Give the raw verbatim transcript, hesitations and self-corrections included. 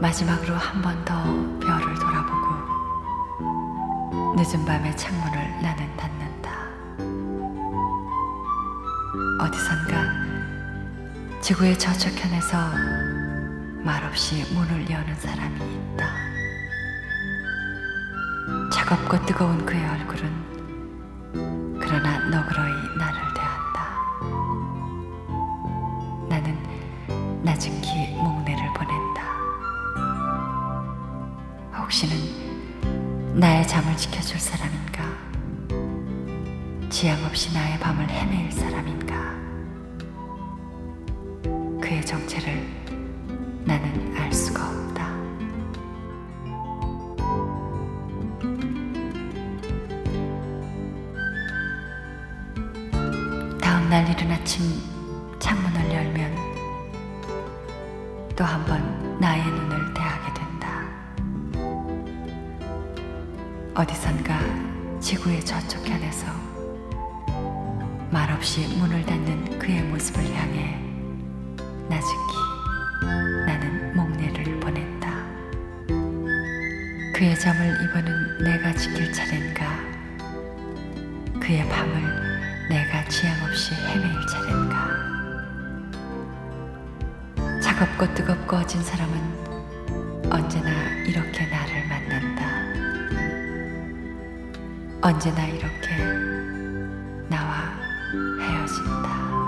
마지막으로 한 번 더 별을 돌아보고 늦은 밤에 창문을 나는 닫는다. 어디선가 지구의 저쪽편에서 말없이 문을 여는 사람이 있다. 차갑고 뜨거운 그의 얼굴은 그러나 너그러이 나를 대한다. 나는 나직히 목례를 보낸다. 혹시는 나의 잠을 지켜줄 사람인가? 지양 없이 나의 밤을 헤매일 사람인가? 그의 정체를 나는 알 수가 없다. 다음 날 이른 아침 창문을 열면 또 한 번 나의 눈을 대하게 된다. 어디선가 지구의 저쪽 편에서 말없이 문을 닫는 그의 모습을 향해 나직히 나는 목례를 보낸다. 그의 잠을 이번은 내가 지킬 차례인가? 그의 밤을 내가 지양 없이 헤매일 차례인가? 차갑고 뜨겁고 어진 사람은 언제나 이렇게 나를 만난다. 언제나 이렇게 나와 헤어진다.